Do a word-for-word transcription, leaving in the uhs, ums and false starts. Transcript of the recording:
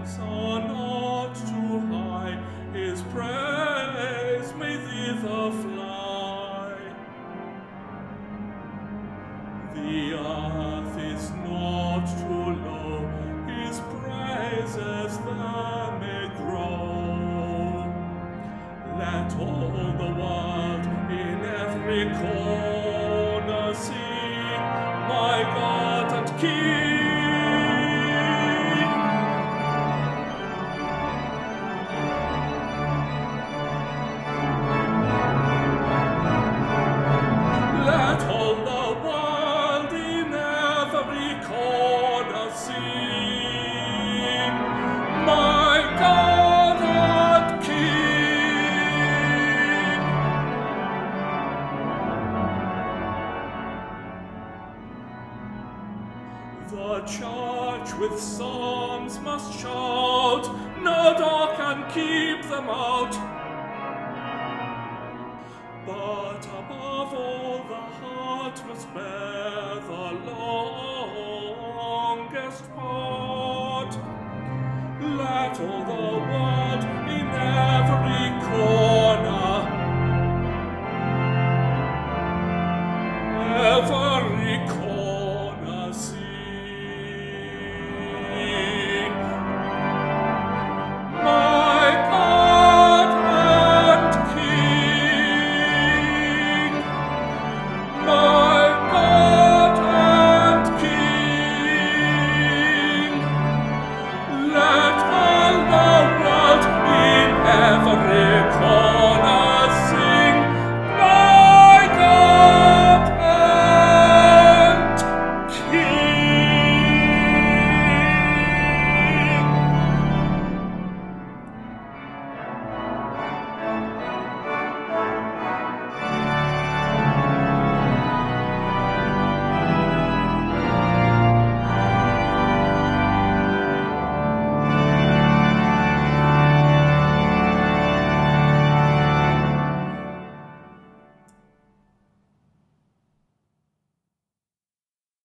are not too high, his praise may thither fly. The earth is not too low, his praises there may grow. Let all the world in every corner sing, my God and King. Let all the world in every corner sing, my God and King. The church with psalms must shout, no door can keep them out. But above all, the heart must bear the longest part. Let all the world in every corner ever